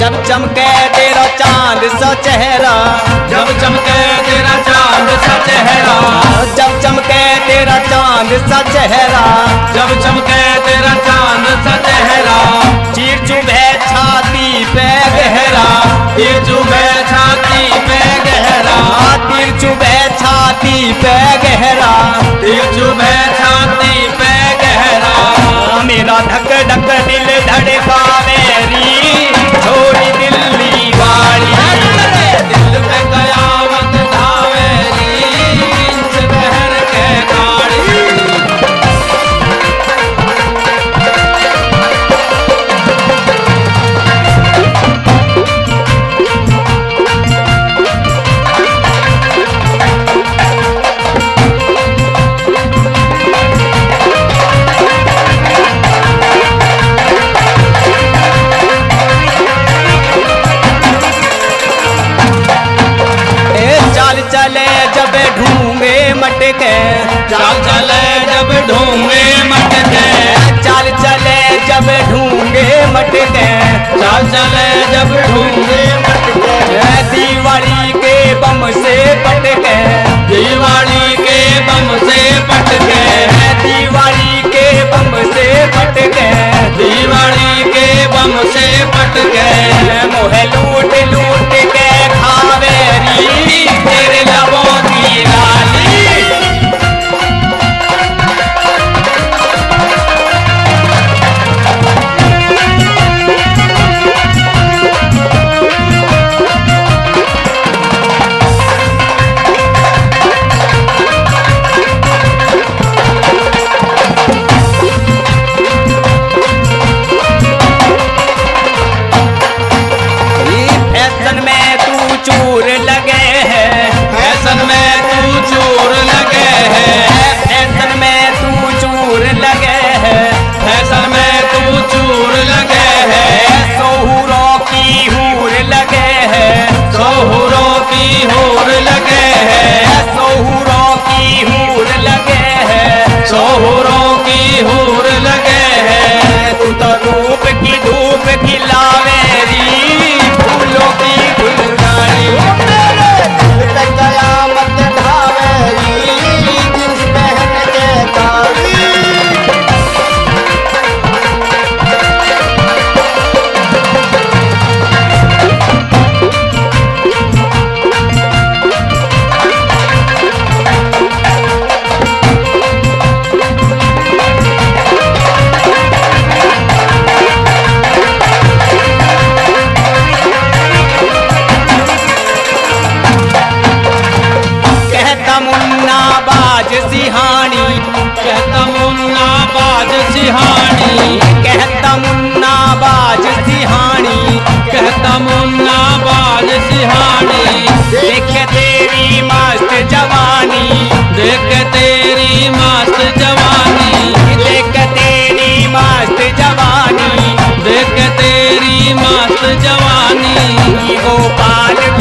जब चमके तेरा चांद सा चेहरा, जब चमके तेरा चांद सा चेहरा, जब चमके तेरा चांद सा चेहरा, जब चमके तेरा चांद सा चेहरा, चीर चुभे छाती पे गहरा, तीर चुभे छाती पे गहरा, तीर चुभे छाती पे गहरा, तीर चुभे छाती पे गहरा। मेरा धक धक दिल धड़का मेरी छोड़ी दिल्ली वाली, दिल पे कयामत धावेरी इंच बहर के गाड़ी। चाल चले जब ढूंगे मटके, चाल चले जब ढूंगे मटके, चाल चले जब ढूंगे मटके, चाल चले जब ढूंगे मटके, दीवारी के बम से पटके, दीवारी के बम से पटके, दीवारी के बम से पटके, दीवारी के बम से पटके। मोहे लूट लूट के खावेरी तेरे लबों की लाली। फैशन में तू चूर लगे है, फैशन में तू चोर लगे है, फैशन में तू चूर लगे है, फैशन में तू चूर लगे है, सोहरों की हूर लगे है, सोहरों की होर लगे है, सोहरों की हूर लगे है, सोहरों की होर लगे है। तू तो रूप की धूप खिलावेरी फूलों की फुलझड़ी। कयामत ढावेरी जिस पहन के तारी। कहता मुन्ना बाज सिहानी, कहता मुन्ना बाज सिहानी, कहता मुन्ना बाज सिहानी, कहता मुन्ना बाज सिहानी। देख तेरी मस्त जवानी, देख तेरी मस्त जवानी, देख तेरी मस्त जवानी, देख तेरी मस्त जवानी। गोपाल